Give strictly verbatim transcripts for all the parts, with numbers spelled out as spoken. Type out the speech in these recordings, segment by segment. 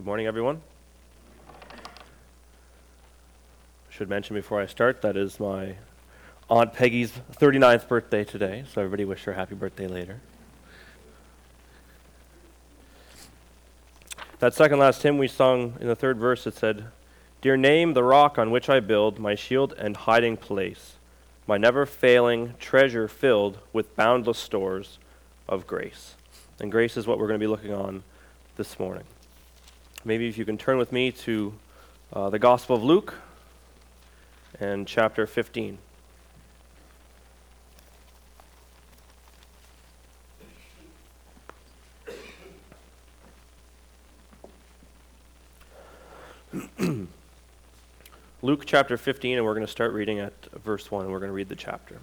Good morning, everyone. I should mention before I start that is my Aunt Peggy's thirty-ninth birthday today, so everybody wish her happy birthday later. That second last hymn we sung in the third verse, it said, "Dear name, the rock on which I build my shield and hiding place, my never-failing treasure filled with boundless stores of grace." And grace is what we're going to be looking on this morning. Maybe if you can turn with me to uh, the Gospel of Luke and chapter fifteen. Luke chapter fifteen, and we're going to start reading at verse one, and we're going to read the chapter.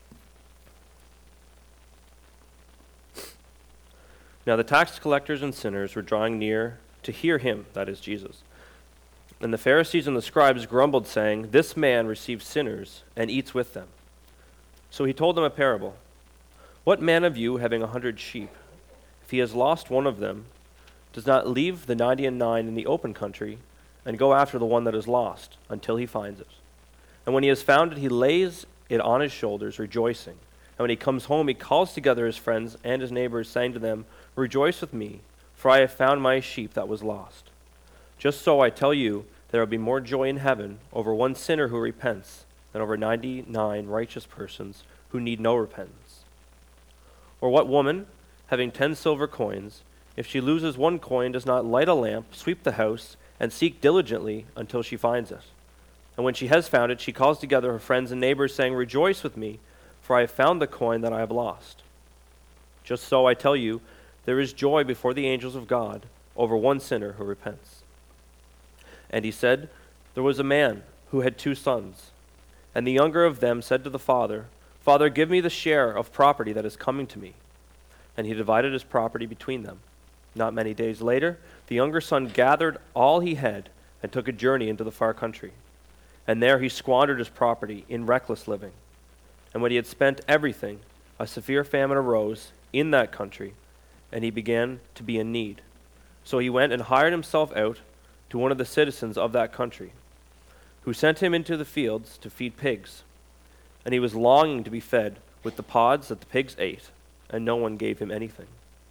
Now the tax collectors and sinners were drawing near to hear him, that is Jesus. And the Pharisees and the scribes grumbled, saying, "This man receives sinners and eats with them." So he told them a parable. "What man of you, having a hundred sheep, if he has lost one of them, does not leave the ninety and nine in the open country and go after the one that is lost until he finds it? And when he has found it, he lays it on his shoulders, rejoicing. And when he comes home, he calls together his friends and his neighbors, saying to them, 'Rejoice with me, for I have found my sheep that was lost.' Just so I tell you, there will be more joy in heaven over one sinner who repents than over ninety-nine righteous persons who need no repentance. Or what woman, having ten silver coins, if she loses one coin, does not light a lamp, sweep the house, and seek diligently until she finds it? And when she has found it, she calls together her friends and neighbors, saying, 'Rejoice with me, for I have found the coin that I have lost.' Just so I tell you, there is joy before the angels of God over one sinner who repents." And he said, "There was a man who had two sons. And the younger of them said to the father, 'Father, give me the share of property that is coming to me.' And he divided his property between them. Not many days later, the younger son gathered all he had and took a journey into the far country. And there he squandered his property in reckless living. And when he had spent everything, a severe famine arose in that country, and he began to be in need. So he went and hired himself out to one of the citizens of that country, who sent him into the fields to feed pigs. And he was longing to be fed with the pods that the pigs ate, and no one gave him anything.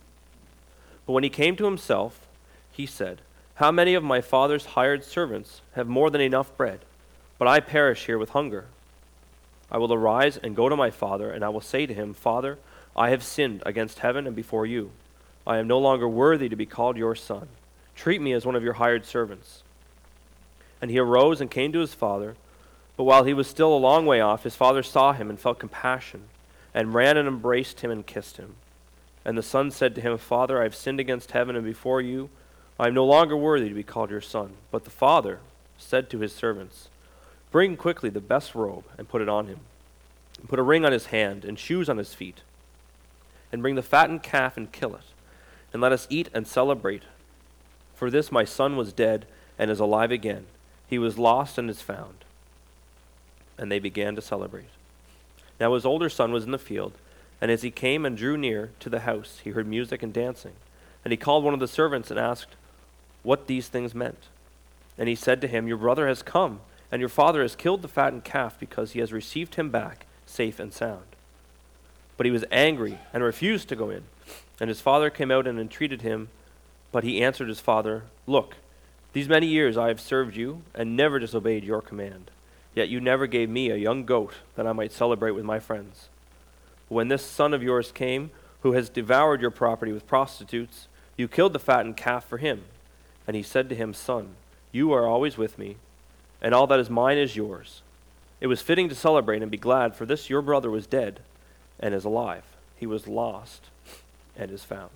But when he came to himself, he said, 'How many of my father's hired servants have more than enough bread, but I perish here with hunger? I will arise and go to my father, and I will say to him, Father, I have sinned against heaven and before you. I am no longer worthy to be called your son. Treat me as one of your hired servants.' And he arose and came to his father. But while he was still a long way off, his father saw him and felt compassion, and ran and embraced him and kissed him. And the son said to him, 'Father, I have sinned against heaven and before you. I am no longer worthy to be called your son.' But the father said to his servants, 'Bring quickly the best robe and put it on him, and put a ring on his hand and shoes on his feet. And bring the fattened calf and kill it, and let us eat and celebrate. For this my son was dead and is alive again. He was lost and is found.' And they began to celebrate. Now his older son was in the field, and as he came and drew near to the house, he heard music and dancing. And he called one of the servants and asked what these things meant. And he said to him, 'Your brother has come, and your father has killed the fattened calf because he has received him back safe and sound.' But he was angry and refused to go in. And his father came out and entreated him. But he answered his father, 'Look, these many years I have served you and never disobeyed your command. Yet you never gave me a young goat that I might celebrate with my friends. But when this son of yours came, who has devoured your property with prostitutes, you killed the fattened calf for him.' And he said to him, 'Son, you are always with me, and all that is mine is yours. It was fitting to celebrate and be glad, for this your brother was dead and is alive. He was lost and is found.'"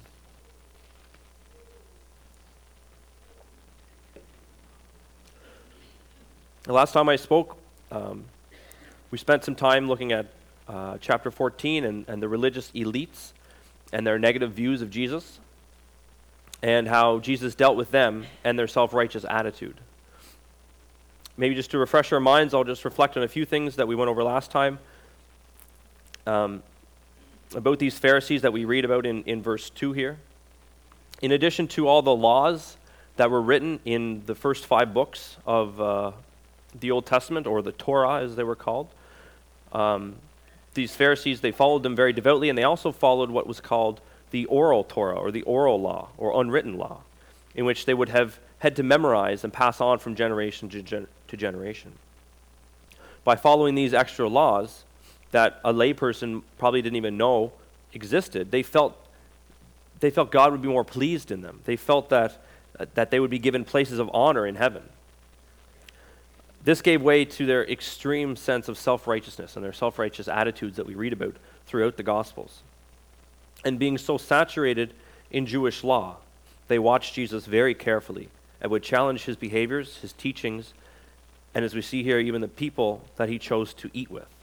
The last time I spoke, um, we spent some time looking at uh, chapter fourteen and, and the religious elites and their negative views of Jesus, and how Jesus dealt with them and their self-righteous attitude. Maybe just to refresh our minds, I'll just reflect on a few things that we went over last time. Um, about these Pharisees that we read about in, in verse two here. In addition to all the laws that were written in the first five books of uh, the Old Testament, or the Torah as they were called. Um, these Pharisees, they followed them very devoutly, and they also followed what was called the oral Torah, or the oral law, or unwritten law, in which they would have had to memorize and pass on from generation to, gen- to generation. By following these extra laws that a layperson probably didn't even know existed, they felt they felt God would be more pleased in them. They felt that that they would be given places of honor in heaven. This gave way to their extreme sense of self-righteousness and their self-righteous attitudes that we read about throughout the Gospels. And being so saturated in Jewish law, they watched Jesus very carefully and would challenge his behaviors, his teachings, and as we see here, even the people that he chose to eat with.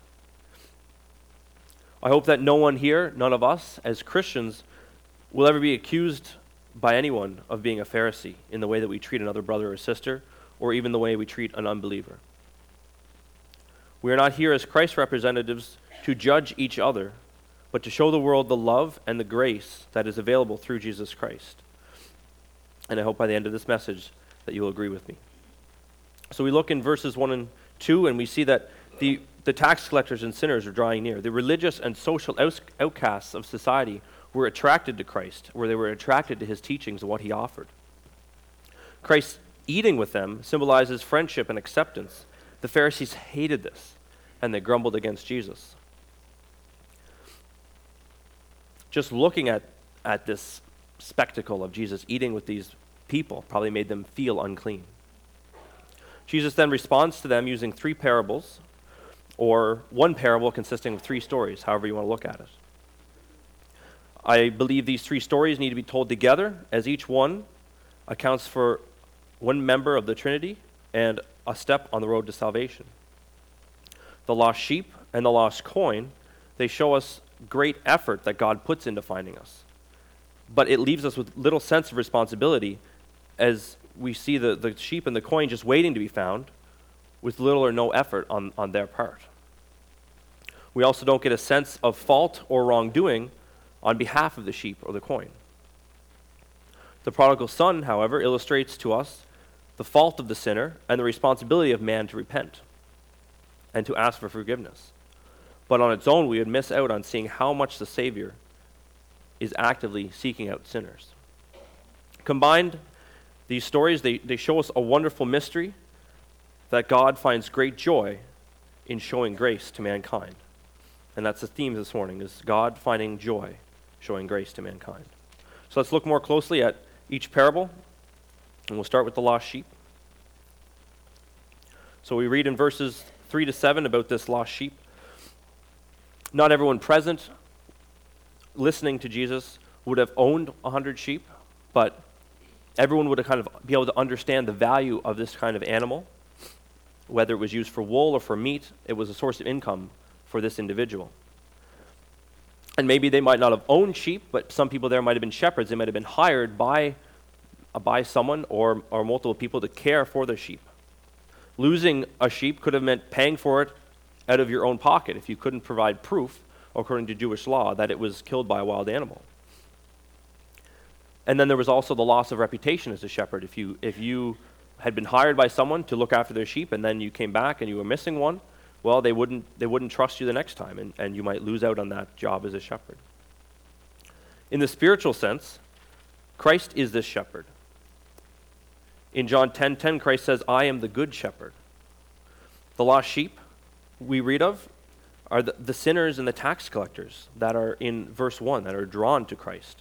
I hope that no one here, none of us as Christians, will ever be accused by anyone of being a Pharisee in the way that we treat another brother or sister, or even the way we treat an unbeliever. We are not here as Christ's representatives to judge each other, but to show the world the love and the grace that is available through Jesus Christ. And I hope by the end of this message that you will agree with me. So we look in verses one and two, and we see that the, the tax collectors and sinners are drawing near. The religious and social out- outcasts of society were attracted to Christ, where they were attracted to his teachings and what he offered. Christ eating with them symbolizes friendship and acceptance. The Pharisees hated this, and they grumbled against Jesus. Just looking at, at this spectacle of Jesus eating with these people probably made them feel unclean. Jesus then responds to them using three parables, or one parable consisting of three stories, however you want to look at it. I believe these three stories need to be told together, as each one accounts for one member of the Trinity and a step on the road to salvation. The lost sheep and the lost coin, they show us great effort that God puts into finding us. But it leaves us with little sense of responsibility as we see the, the sheep and the coin just waiting to be found with little or no effort on, on their part. We also don't get a sense of fault or wrongdoing on behalf of the sheep or the coin. The prodigal son, however, illustrates to us the fault of the sinner and the responsibility of man to repent and to ask for forgiveness. But on its own, we would miss out on seeing how much the Savior is actively seeking out sinners. Combined, these stories, they, they show us a wonderful mystery that God finds great joy in showing grace to mankind. And that's the theme this morning, is God finding joy, showing grace to mankind. So let's look more closely at each parable, and we'll start with the lost sheep. So we read in verses three to seven about this lost sheep. Not everyone present listening to Jesus would have owned a hundred sheep, but everyone would have kind of be able to understand the value of this kind of animal. Whether it was used for wool or for meat, it was a source of income for this individual. And maybe they might not have owned sheep, but some people there might have been shepherds. They might have been hired by, uh, by someone or, or multiple people to care for their sheep. Losing a sheep could have meant paying for it out of your own pocket if you couldn't provide proof, according to Jewish law, that it was killed by a wild animal. And then there was also the loss of reputation as a shepherd. If you if you had been hired by someone to look after their sheep and then you came back and you were missing one, well, they wouldn't they wouldn't trust you the next time, and, and you might lose out on that job as a shepherd. In the spiritual sense, Christ is this shepherd. In John ten ten, Christ says, "I am the good shepherd." The lost sheep we read of are the, the sinners and the tax collectors that are in verse one, that are drawn to Christ.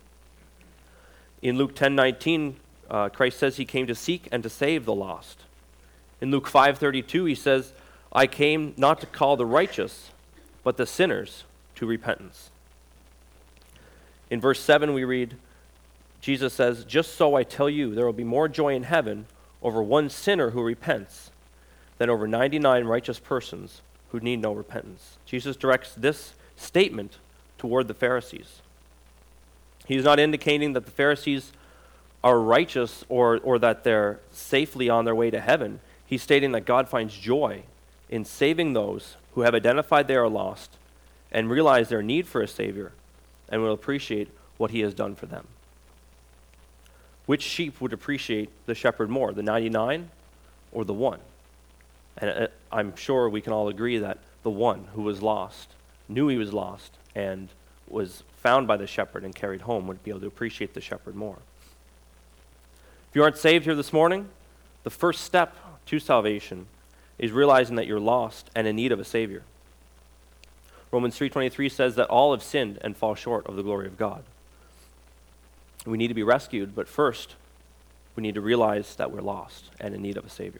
In Luke ten nineteen, uh, Christ says he came to seek and to save the lost. In Luke five thirty-two, he says, "I came not to call the righteous, but the sinners to repentance." In verse seven, we read, Jesus says, "Just so I tell you, there will be more joy in heaven over one sinner who repents than over ninety-nine righteous persons who need no repentance." Jesus directs this statement toward the Pharisees. He's not indicating that the Pharisees are righteous or, or that they're safely on their way to heaven. He's stating that God finds joy in saving those who have identified they are lost and realize their need for a Savior and will appreciate what he has done for them. which sheep would appreciate the shepherd more, the ninety-nine or the one? And uh, I'm sure we can all agree that the one who was lost, knew he was lost, and was found by the shepherd and carried home would be able to appreciate the shepherd more. If you aren't saved here this morning, the first step to salvation is realizing that you're lost and in need of a Savior. Romans three twenty-three says that all have sinned and fall short of the glory of God. We need to be rescued, but first, we need to realize that we're lost and in need of a Savior.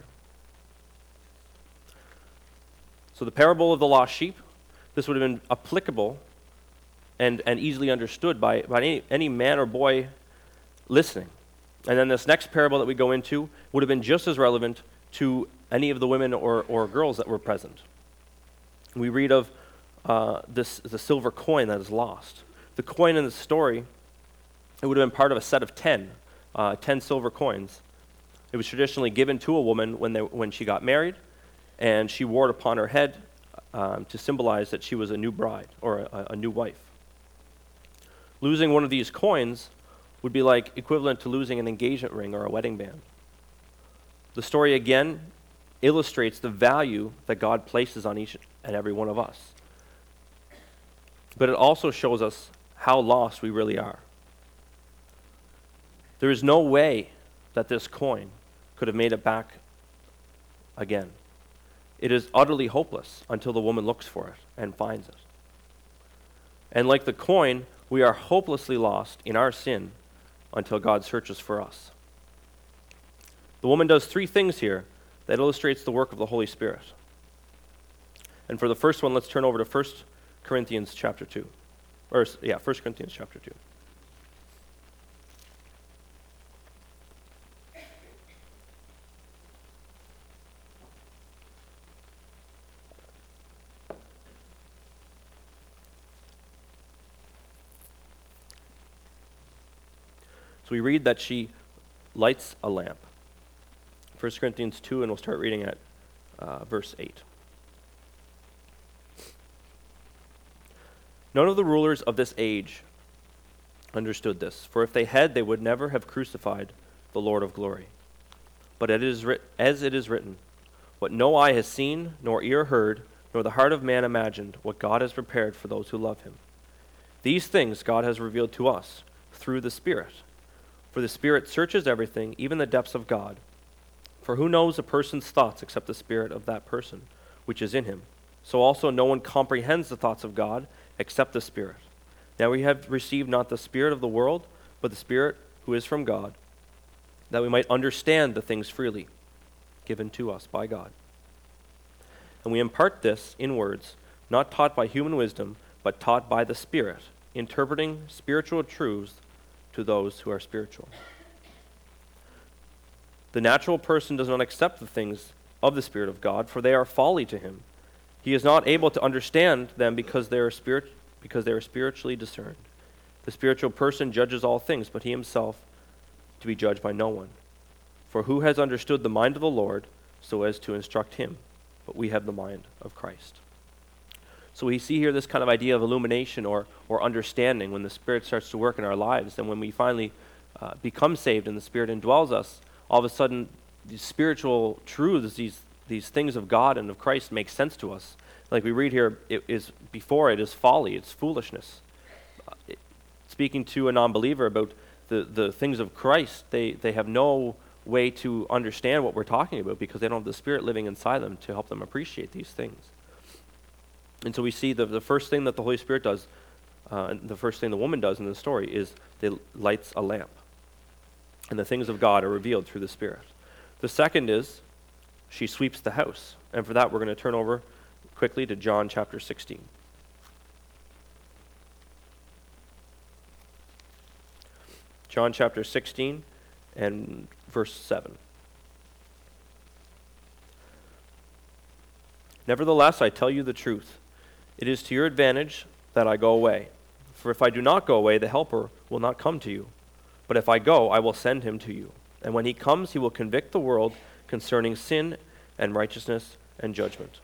So the parable of the lost sheep, this would have been applicable and, and easily understood by, by any, any man or boy listening. And then this next parable that we go into would have been just as relevant to any of the women or, or girls that were present. We read of uh, this the silver coin that is lost. The coin in the story, it would have been part of a set of ten, uh, ten silver coins. It was traditionally given to a woman when they when she got married, and she wore it upon her head um, to symbolize that she was a new bride or a, a new wife. Losing one of these coins would be like equivalent to losing an engagement ring or a wedding band. The story again illustrates the value that God places on each and every one of us. But it also shows us how lost we really are. There is no way that this coin could have made it back again. It is utterly hopeless until the woman looks for it and finds it. And like the coin, we are hopelessly lost in our sin until God searches for us. The woman does three things here that illustrates the work of the Holy Spirit. And for the first one, let's turn over to First Corinthians chapter two. Or, yeah, First Corinthians chapter two. So we read that she lights a lamp. First Corinthians two, and we'll start reading at uh, verse eight. None of the rulers of this age understood this, for if they had, they would never have crucified the Lord of glory. But it is writ- as it is written, what no eye has seen, nor ear heard, nor the heart of man imagined, what God has prepared for those who love him. These things God has revealed to us through the Spirit. For the Spirit searches everything, even the depths of God. For who knows a person's thoughts except the spirit of that person, which is in him? So also no one comprehends the thoughts of God except the Spirit. Now we have received not the spirit of the world, but the Spirit who is from God, that we might understand the things freely given to us by God. And we impart this in words, not taught by human wisdom, but taught by the Spirit, interpreting spiritual truths to those who are spiritual. The natural person does not accept the things of the Spirit of God, for they are folly to him. He is not able to understand them because they are spirit, because they are spiritually discerned. The spiritual person judges all things, but he himself to be judged by no one. For who has understood the mind of the Lord so as to instruct him? But we have the mind of Christ. So we see here this kind of idea of illumination or, or understanding when the Spirit starts to work in our lives. And when we finally uh, become saved and the Spirit indwells us, all of a sudden these spiritual truths, these, these things of God and of Christ make sense to us. Like we read here, it is before it is folly, it's foolishness. Uh, it, speaking to a non-believer about the, the things of Christ, they, they have no way to understand what we're talking about because they don't have the Spirit living inside them to help them appreciate these things. And so we see the, the first thing that the Holy Spirit does, uh, and the first thing the woman does in the story is they lights a lamp. And the things of God are revealed through the Spirit. The second is she sweeps the house. And for that, we're going to turn over quickly to John chapter sixteen. John chapter sixteen and verse seven. Nevertheless, I tell you the truth. It is to your advantage that I go away. For if I do not go away, the Helper will not come to you. But if I go, I will send him to you. And when he comes, he will convict the world concerning sin and righteousness and judgment.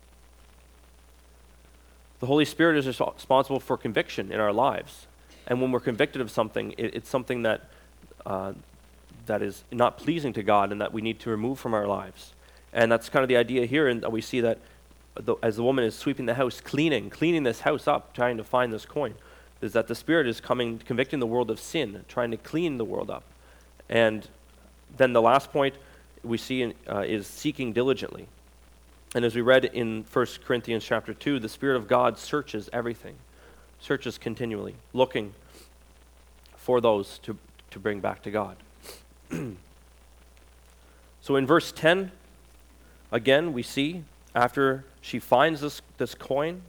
The Holy Spirit is responsible for conviction in our lives. And when we're convicted of something, it, it's something that uh, that is not pleasing to God and that we need to remove from our lives. And that's kind of the idea here, and we see that the, as the woman is sweeping the house, cleaning, cleaning this house up, trying to find this coin, is that the Spirit is coming, convicting the world of sin, trying to clean the world up. And then the last point we see in, uh, is seeking diligently. And as we read in First Corinthians chapter two, the Spirit of God searches everything, searches continually, looking for those to, to bring back to God. So in verse ten, again, we see after she finds this, this coin,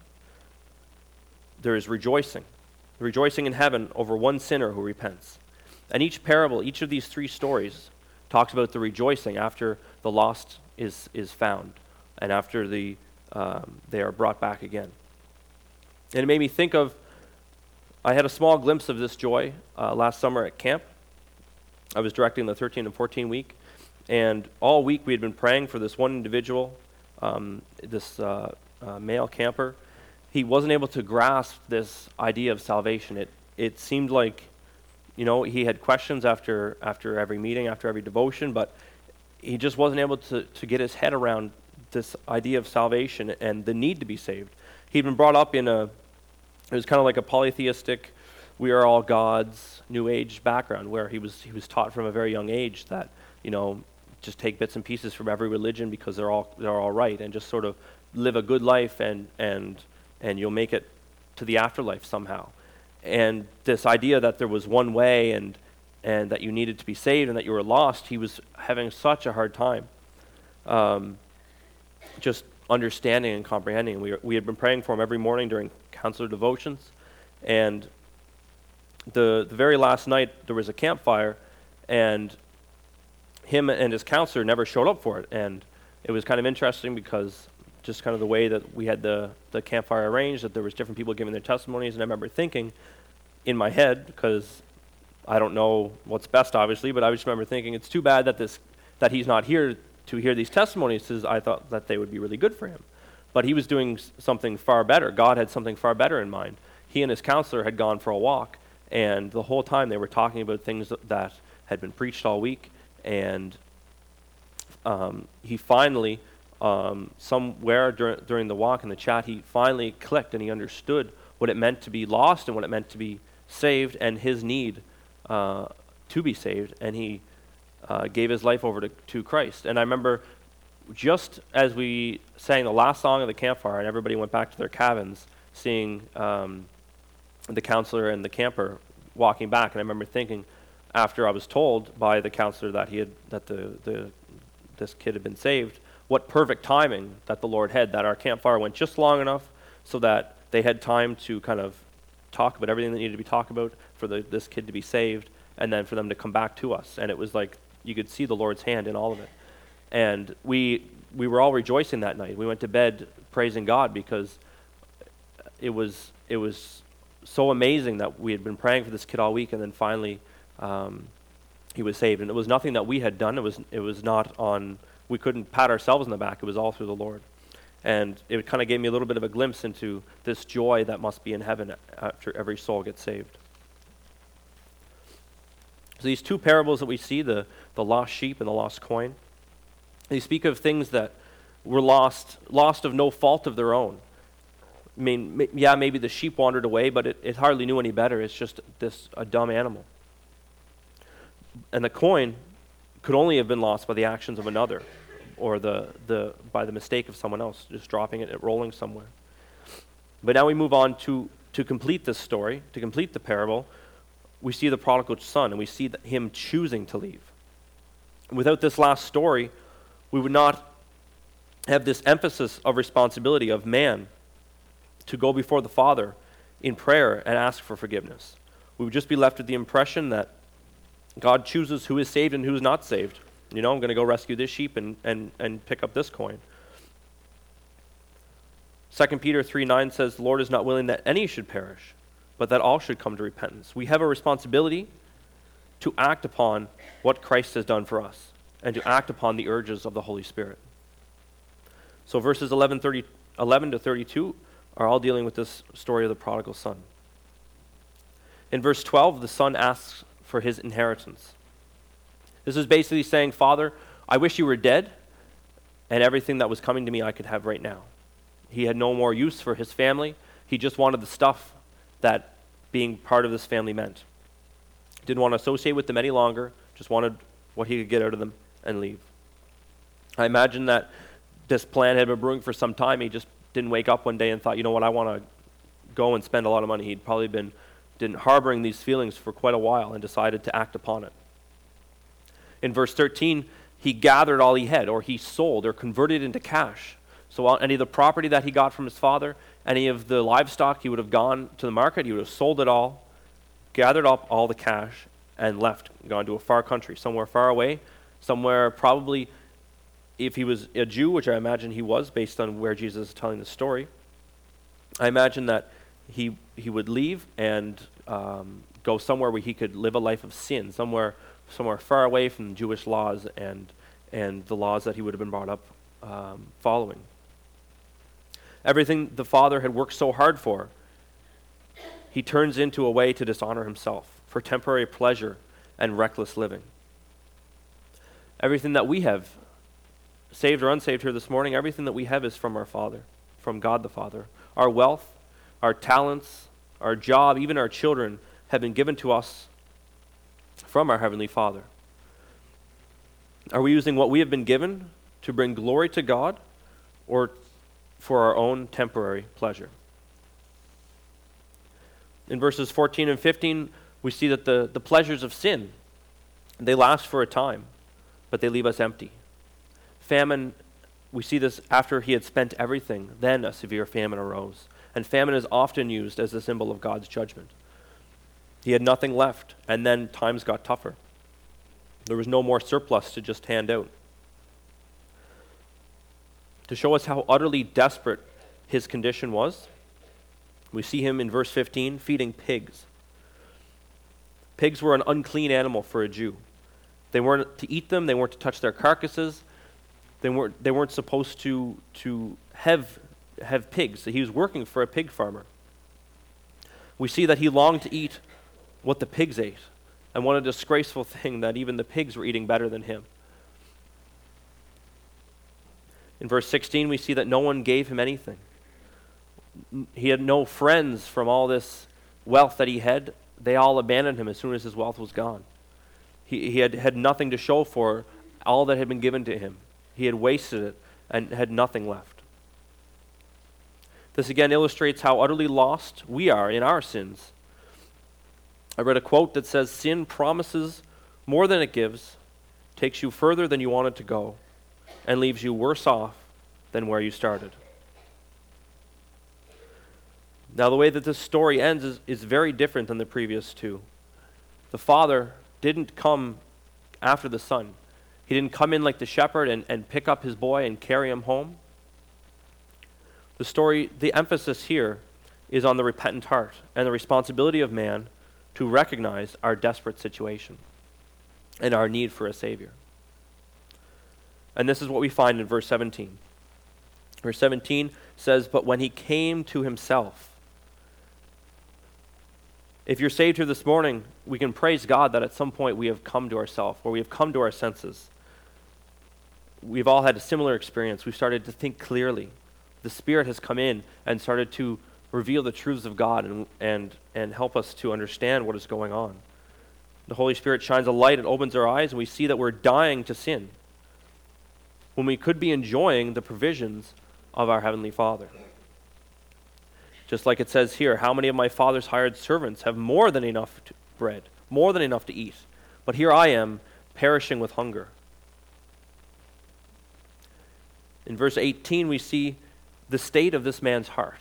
there is rejoicing. Rejoicing in heaven over one sinner who repents. And each parable, each of these three stories, talks about the rejoicing after the lost is, is found and after the um, they are brought back again. And it made me think of, I had a small glimpse of this joy uh, last summer at camp. I was directing the thirteen and fourteen week, and all week we had been praying for this one individual, um, this uh, uh, male camper. He wasn't able to grasp this idea of salvation. It it seemed like, you know, he had questions after after every meeting, after every devotion, but he just wasn't able to, to get his head around this idea of salvation and the need to be saved. He'd been brought up in a, it was kind of like a polytheistic, we are all gods, New Age background, where he was he was taught from a very young age that, you know, just take bits and pieces from every religion because they're all they're all right, and just sort of live a good life and and and you'll make it to the afterlife somehow. And this idea that there was one way and and that you needed to be saved and that you were lost, he was having such a hard time um, just understanding and comprehending. We, we had been praying for him every morning during counselor devotions, and the, the very last night there was a campfire, and him and his counselor never showed up for it. And it was kind of interesting because just kind of the way that we had the, the campfire arranged, that there was different people giving their testimonies, and I remember thinking in my head, because I don't know what's best obviously, but I just remember thinking it's too bad that this that he's not here to hear these testimonies, because I thought that they would be really good for him. But he was doing s- something far better. God had something far better in mind. He and his counselor had gone for a walk, and the whole time they were talking about things that, that had been preached all week, and um, he finally, um, somewhere dur- during the walk in the chat, he finally clicked and he understood what it meant to be lost and what it meant to be saved and his need uh, to be saved, and he uh, gave his life over to, to Christ. And I remember just as we sang the last song of the campfire and everybody went back to their cabins, seeing um, the counselor and the camper walking back, and I remember thinking, after I was told by the counselor that he had that the, the this kid had been saved, what perfect timing that the Lord had, that our campfire went just long enough so that they had time to kind of talk about everything that needed to be talked about for the, this kid to be saved, and then for them to come back to us. And it was like you could see the Lord's hand in all of it. And we we were all rejoicing that night. We went to bed praising God because it was it was so amazing that we had been praying for this kid all week, and then finally um, he was saved. And it was nothing that we had done. It was it was not on. We couldn't pat ourselves on the back. It was all through the Lord. And it kind of gave me a little bit of a glimpse into this joy that must be in heaven after every soul gets saved. So these two parables that we see, the, the lost sheep and the lost coin, they speak of things that were lost, lost of no fault of their own. I mean, yeah, maybe the sheep wandered away, but it, it hardly knew any better. It's just this a dumb animal. And the coin could only have been lost by the actions of another, or the, the by the mistake of someone else, just dropping it and rolling somewhere. But now we move on to, to complete this story, to complete the parable. We see the prodigal son, and we see that him choosing to leave. And without this last story, we would not have this emphasis of responsibility of man to go before the Father in prayer and ask for forgiveness. We would just be left with the impression that God chooses who is saved and who is not saved. You know, I'm going to go rescue this sheep and, and, and pick up this coin. Second Peter three nine says, the Lord is not willing that any should perish, but that all should come to repentance. We have a responsibility to act upon what Christ has done for us and to act upon the urges of the Holy Spirit. So verses eleven, thirty, eleven to thirty-two are all dealing with this story of the prodigal son. In verse twelve, the son asks for his inheritance. This is basically saying, Father, I wish you were dead, and everything that was coming to me I could have right now. He had no more use for his family. He just wanted the stuff that being part of this family meant. Didn't want to associate with them any longer, just wanted what he could get out of them and leave. I imagine that this plan had been brewing for some time. He just didn't wake up one day and thought, you know what, I want to go and spend a lot of money. He'd probably been been harboring these feelings for quite a while and decided to act upon it. In verse thirteen, he gathered all he had, or he sold, or converted into cash. So any of the property that he got from his father, any of the livestock, he would have gone to the market, he would have sold it all, gathered up all the cash, and left, gone to a far country, somewhere far away, somewhere probably, if he was a Jew, which I imagine he was based on where Jesus is telling the story, I imagine that he he would leave and um, go somewhere where he could live a life of sin, somewhere somewhere far away from Jewish laws and and the laws that he would have been brought up um, following. Everything the father had worked so hard for, he turns into a way to dishonor himself for temporary pleasure and reckless living. Everything that we have, saved or unsaved here this morning, everything that we have is from our Father, from God the Father. Our wealth, our talents, our job, even our children have been given to us from our Heavenly Father. Are we using what we have been given to bring glory to God or for our own temporary pleasure? In verses fourteen and fifteen, we see that the, the pleasures of sin, they last for a time, but they leave us empty. Famine, we see this after he had spent everything, then a severe famine arose. And famine is often used as a symbol of God's judgment. He had nothing left, and then times got tougher. There was no more surplus to just hand out. To show us how utterly desperate his condition was, we see him in verse fifteen feeding pigs. Pigs were an unclean animal for a Jew. They weren't to eat them, they weren't to touch their carcasses, they weren't, they weren't supposed to, to have have pigs. He was working for a pig farmer. We see that he longed to eat what the pigs ate. And what a disgraceful thing that even the pigs were eating better than him. In verse sixteen, we see that no one gave him anything. He had no friends from all this wealth that he had. They all abandoned him as soon as his wealth was gone. He, he had, had nothing to show for all that had been given to him. He had wasted it and had nothing left. This again illustrates how utterly lost we are in our sins. I read a quote that says, "Sin promises more than it gives, takes you further than you wanted to go, and leaves you worse off than where you started." Now, the way that this story ends is, is very different than the previous two. The father didn't come after the son. He didn't come in like the shepherd and, and pick up his boy and carry him home. The story, the emphasis here is on the repentant heart and the responsibility of man to recognize our desperate situation and our need for a Savior. And this is what we find in verse seventeen. Verse seventeen says, "But when he came to himself," if you're saved here this morning, we can praise God that at some point we have come to ourselves, or we have come to our senses. We've all had a similar experience. We've started to think clearly. The Spirit has come in and started to reveal the truths of God and, and, and help us to understand what is going on. The Holy Spirit shines a light and opens our eyes, and we see that we're dying to sin when we could be enjoying the provisions of our Heavenly Father. Just like it says here, "How many of my Father's hired servants have more than enough to bread, more than enough to eat? But here I am, perishing with hunger." In verse eighteen, we see the state of this man's heart.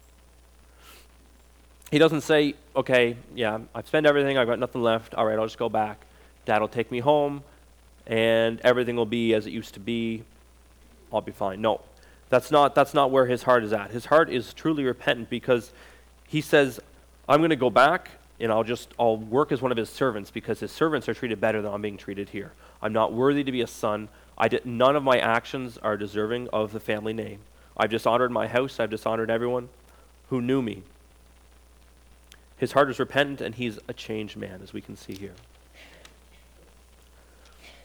He doesn't say, okay, yeah, I've spent everything, I've got nothing left, all right, I'll just go back. Dad will take me home, and everything will be as it used to be. I'll be fine. No, that's not, that's not where his heart is at. His heart is truly repentant because he says, I'm going to go back, and I'll just, I'll work as one of his servants because his servants are treated better than I'm being treated here. I'm not worthy to be a son. I did, none of my actions are deserving of the family name. I've dishonored my house. I've dishonored everyone who knew me. His heart is repentant, and he's a changed man, as we can see here.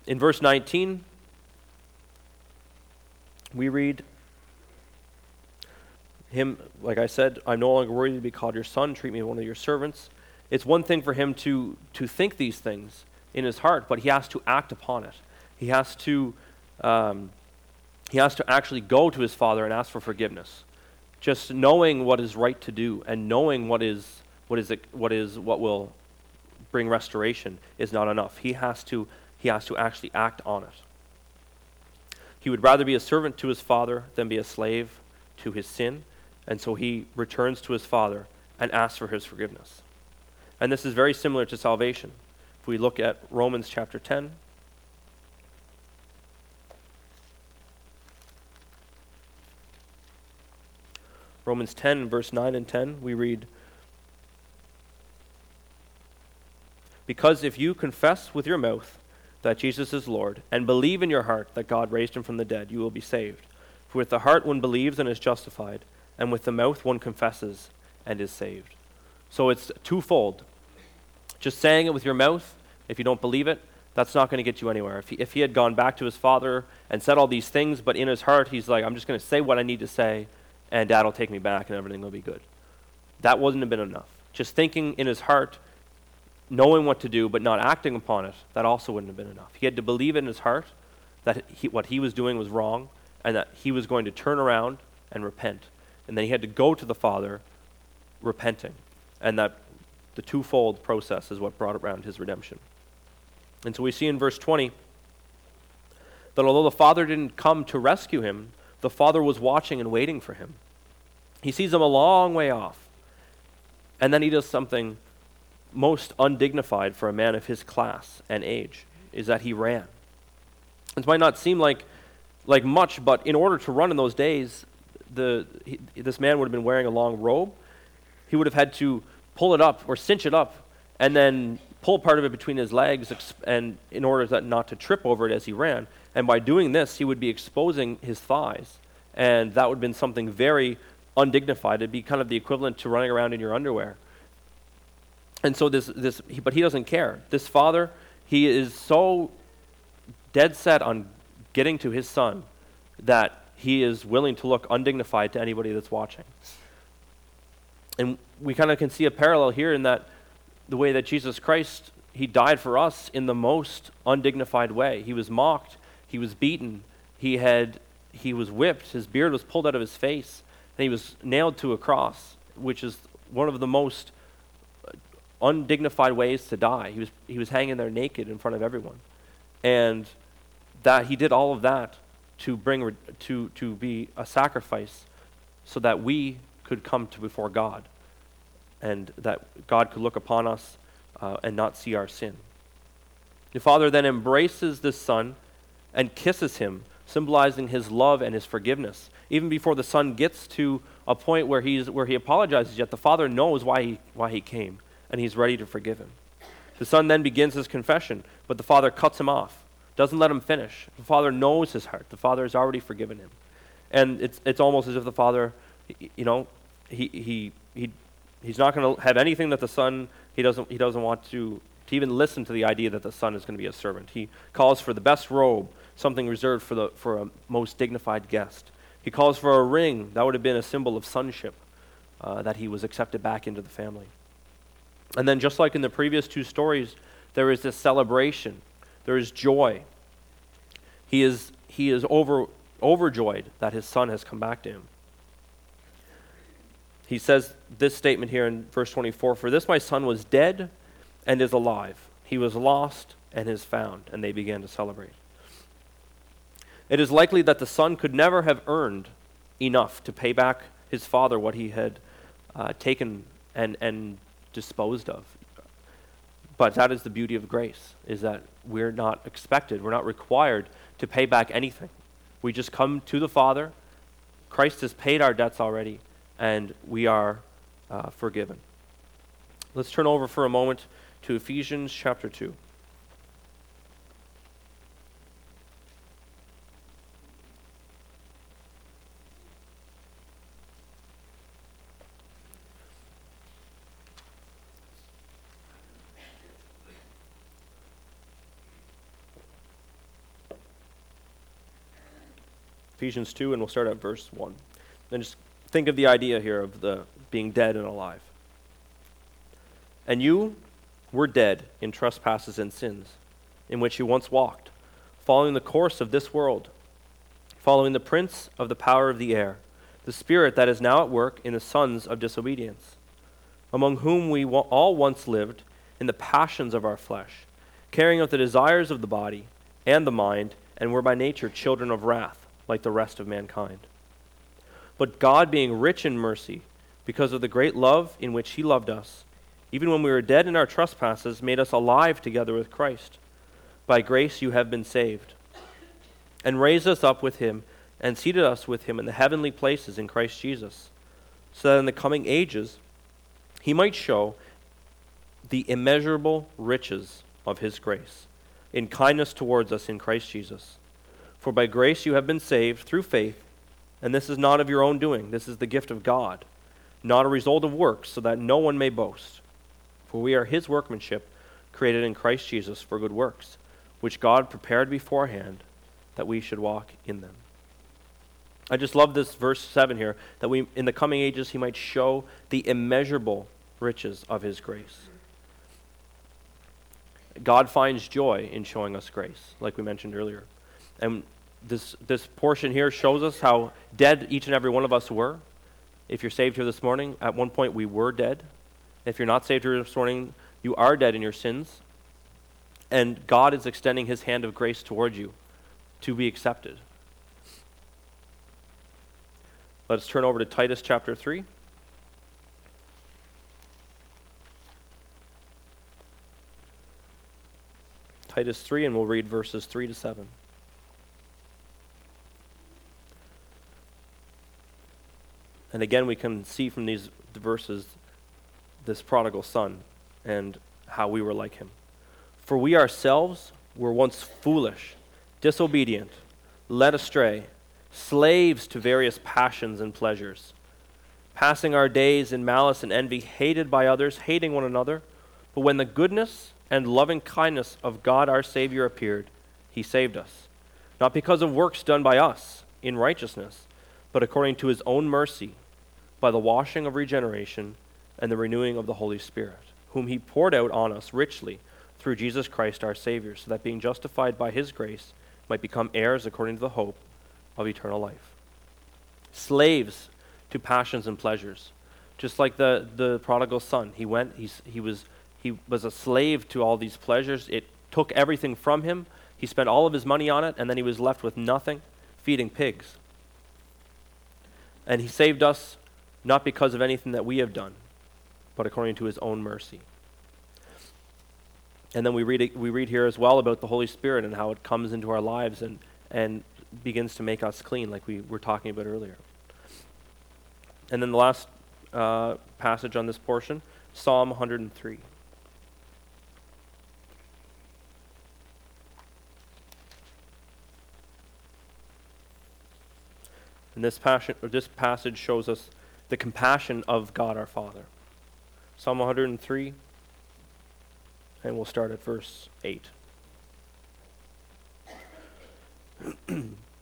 In verse nineteen, we read him, like I said, I'm no longer worthy to be called your son, treat me as one of your servants. It's one thing for him to, to think these things in his heart, but he has to act upon it. He has to um, he has to actually go to his father and ask for forgiveness. Just knowing what is right to do and knowing what is what is what is what will bring restoration is not enough. He has to he has to actually act on it. He would rather be a servant to his father than be a slave to his sin, and so he returns to his father and asks for his forgiveness. And this is very similar to salvation. If we look at Romans chapter ten, Romans ten, verse nine and ten, we read, because if you confess with your mouth that Jesus is Lord, and believe in your heart that God raised him from the dead, you will be saved. For with the heart one believes and is justified, and with the mouth one confesses and is saved. So it's twofold. Just saying it with your mouth, if you don't believe it, that's not going to get you anywhere. If he, if he had gone back to his father and said all these things, but in his heart he's like, I'm just going to say what I need to say, and dad will take me back and everything will be good. That wouldn't have been enough. Just thinking in his heart, knowing what to do, but not acting upon it, that also wouldn't have been enough. He had to believe in his heart that he, what he was doing was wrong, and that he was going to turn around and repent. And then he had to go to the Father repenting. And that the twofold process is what brought around his redemption. And so we see in verse twenty that although the Father didn't come to rescue him, the Father was watching and waiting for him. He sees him a long way off. And then he does something most undignified for a man of his class and age, is that he ran. This might not seem like like much, but in order to run in those days, the he, this man would have been wearing a long robe. He would have had to pull it up or cinch it up and then pull part of it between his legs and in order that not to trip over it as he ran. And by doing this, he would be exposing his thighs. And that would have been something very undignified. It'd be kind of the equivalent to running around in your underwear. And so this, this, he, but he doesn't care. This father, he is so dead set on getting to his son that he is willing to look undignified to anybody that's watching. And we kind of can see a parallel here in that the way that Jesus Christ, he died for us in the most undignified way. He was mocked, he was beaten, he had, he was whipped, his beard was pulled out of his face, and he was nailed to a cross, which is one of the most undignified ways to die. He was he was hanging there naked in front of everyone, and that he did all of that to bring to to be a sacrifice, so that we could come to before God, and that God could look upon us uh, and not see our sin. The Father then embraces this Son and kisses him, symbolizing his love and his forgiveness. Even before the Son gets to a point where he's where he apologizes, yet the Father knows why he why he came, and he's ready to forgive him. The Son then begins his confession, but the Father cuts him off, doesn't let him finish. The Father knows his heart. The Father has already forgiven him. And it's it's almost as if the Father, you know, he he he he's not going to have anything that the Son, he doesn't he doesn't want to to even listen to the idea that the Son is going to be a servant. He calls for the best robe, something reserved for the for a most dignified guest. He calls for a ring. That would have been a symbol of sonship, uh, that he was accepted back into the family. And then just like in the previous two stories, there is this celebration. There is joy. He is he is over overjoyed that his son has come back to him. He says this statement here in verse twenty-four, "For this my son was dead and is alive. He was lost and is found." And they began to celebrate. It is likely that the son could never have earned enough to pay back his father what he had uh, taken and and disposed of. But that is the beauty of grace, is that we're not expected, we're not required to pay back anything. We just come to the Father. Christ has paid our debts already, and we are uh, forgiven. Let's turn over for a moment to Ephesians chapter two. Ephesians two, and we'll start at verse one. And just think of the idea here of the being dead and alive. And you were dead in trespasses and sins, in which you once walked, following the course of this world, following the prince of the power of the air, the spirit that is now at work in the sons of disobedience, among whom we all once lived in the passions of our flesh, carrying out the desires of the body and the mind, and were by nature children of wrath, like the rest of mankind. But God, being rich in mercy, because of the great love in which he loved us, even when we were dead in our trespasses, made us alive together with Christ. By grace you have been saved, and raised us up with him, and seated us with him in the heavenly places in Christ Jesus, so that in the coming ages he might show the immeasurable riches of his grace, in kindness towards us in Christ Jesus. For by grace you have been saved through faith, and this is not of your own doing, this is the gift of God, not a result of works, so that no one may boast. For we are his workmanship, created in Christ Jesus for good works, which God prepared beforehand that we should walk in them. I just love this verse seven here, that we in the coming ages he might show the immeasurable riches of his grace. God finds joy in showing us grace, like we mentioned earlier. And this this portion here shows us how dead each and every one of us were. If you're saved here this morning, at one point we were dead. If you're not saved here this morning, you are dead in your sins. And God is extending his hand of grace toward you to be accepted. Let's turn over to Titus chapter three. Titus three, and we'll read verses three to seven. And again, we can see from these verses this prodigal son and how we were like him. For we ourselves were once foolish, disobedient, led astray, slaves to various passions and pleasures, passing our days in malice and envy, hated by others, hating one another. But when the goodness and loving kindness of God our Savior appeared, he saved us, not because of works done by us in righteousness, but according to his own mercy, by the washing of regeneration and the renewing of the Holy Spirit, whom he poured out on us richly through Jesus Christ our Savior, so that being justified by his grace might become heirs according to the hope of eternal life. Slaves to passions and pleasures. Just like the, the prodigal son, he went, he's, he was he was a slave to all these pleasures. It took everything from him. He spent all of his money on it, and then he was left with nothing, feeding pigs. And he saved us not because of anything that we have done, but according to his own mercy. And then we read it, we read here as well about the Holy Spirit and how it comes into our lives and, and begins to make us clean, like we were talking about earlier. And then the last uh, passage on this portion, Psalm one hundred three. And this, passion, or this passage shows us the compassion of God our Father. Psalm one hundred three, and we'll start at verse eight. The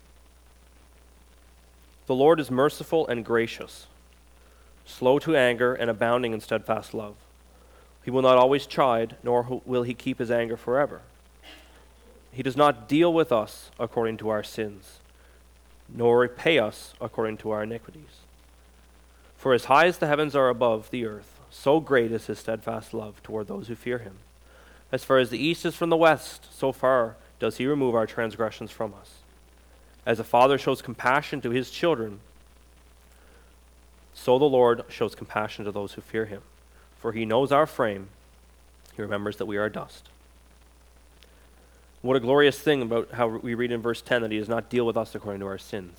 Lord is merciful and gracious, slow to anger and abounding in steadfast love. He will not always chide, nor will he keep his anger forever. He does not deal with us according to our sins, nor repay us according to our iniquities. For as high as the heavens are above the earth, so great is his steadfast love toward those who fear him. As far as the east is from the west, so far does he remove our transgressions from us. As a father shows compassion to his children, so the Lord shows compassion to those who fear him. For he knows our frame, he remembers that we are dust. What a glorious thing about how we read in verse ten that he does not deal with us according to our sins.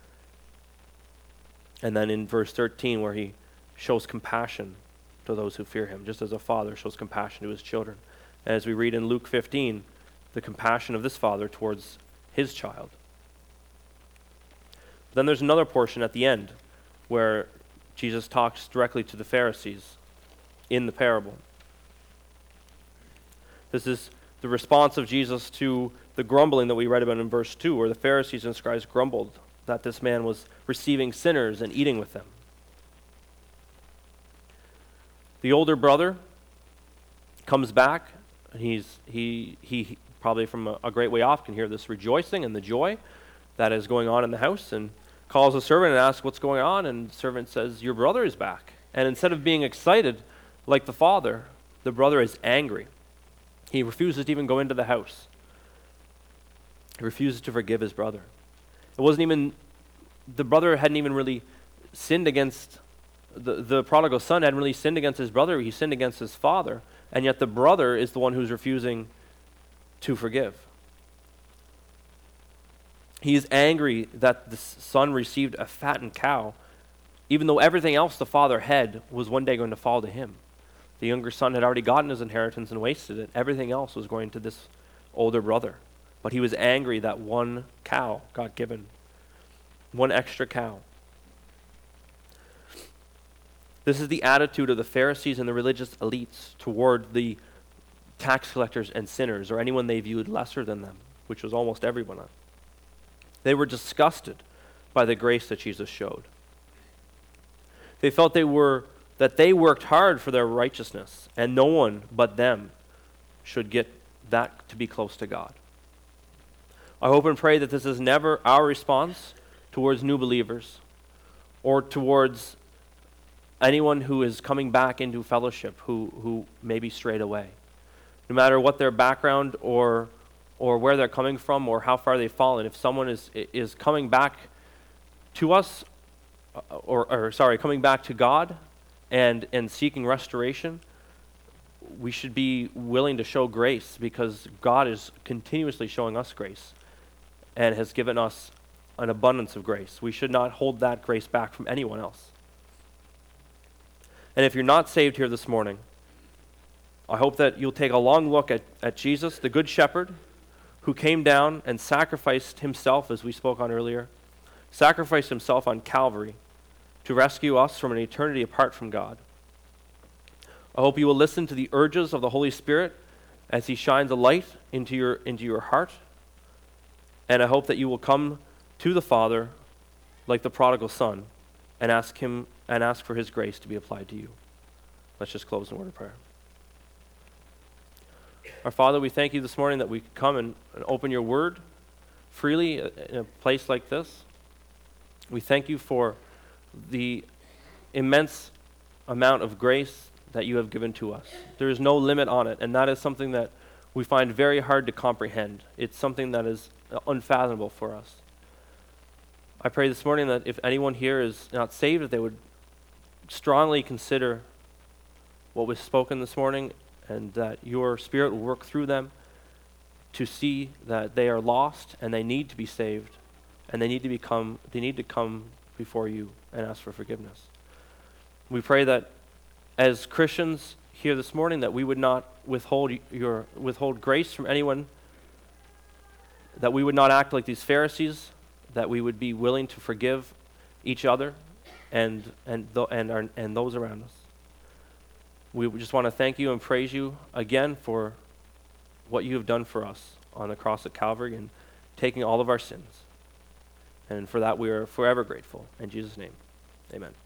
And then in verse thirteen where he shows compassion to those who fear him, just as a father shows compassion to his children. And as we read in Luke fifteen, the compassion of this father towards his child. Then there's another portion at the end where Jesus talks directly to the Pharisees in the parable. This is the response of Jesus to the grumbling that we read about in verse two, where the Pharisees and scribes grumbled that this man was receiving sinners and eating with them. The older brother comes back, and he's he he probably from a, a great way off can hear this rejoicing and the joy that is going on in the house, and calls the servant and asks what's going on, and the servant says, "Your brother is back." And instead of being excited like the father, the brother is angry. He refuses to even go into the house. He refuses to forgive his brother. It wasn't even, the brother hadn't even really sinned against, the, the prodigal son hadn't really sinned against his brother, he sinned against his father, and yet the brother is the one who's refusing to forgive. He is angry that the son received a fattened cow, even though everything else the father had was one day going to fall to him. The younger son had already gotten his inheritance and wasted it. Everything else was going to this older brother. But he was angry that one cow got given, one extra cow. This is the attitude of the Pharisees and the religious elites toward the tax collectors and sinners, or anyone they viewed lesser than them, which was almost everyone. They were disgusted by the grace that Jesus showed. They felt they were that they worked hard for their righteousness, and no one but them should get that to be close to God. I hope and pray that this is never our response towards new believers or towards anyone who is coming back into fellowship who, who may be strayed away. No matter what their background or or where they're coming from or how far they've fallen, if someone is is coming back to us, or, or sorry, coming back to God and and seeking restoration, we should be willing to show grace, because God is continuously showing us grace and has given us an abundance of grace. We should not hold that grace back from anyone else. And if you're not saved here this morning, I hope that you'll take a long look at, at Jesus, the Good Shepherd, who came down and sacrificed himself, as we spoke on earlier, sacrificed himself on Calvary to rescue us from an eternity apart from God. I hope you will listen to the urges of the Holy Spirit as he shines a light into your, into your heart. And I hope that you will come to the Father like the prodigal son and ask him and ask for his grace to be applied to you. Let's just close in a word of prayer. Our Father, we thank you this morning that we could come and, and open your word freely in a place like this. We thank you for the immense amount of grace that you have given to us. There is no limit on it, and that is something that we find very hard to comprehend. It's something that is unfathomable for us. I pray this morning that if anyone here is not saved, that they would strongly consider what was spoken this morning, and that your Spirit will work through them to see that they are lost and they need to be saved, and they need to become they need to come before you and ask for forgiveness. We pray that as Christians here this morning, that we would not withhold your withhold grace from anyone, that we would not act like these Pharisees, that we would be willing to forgive each other and and th- and our, and those around us. We just want to thank you and praise you again for what you have done for us on the cross at Calvary and taking all of our sins. And for that we are forever grateful. In Jesus' name, amen.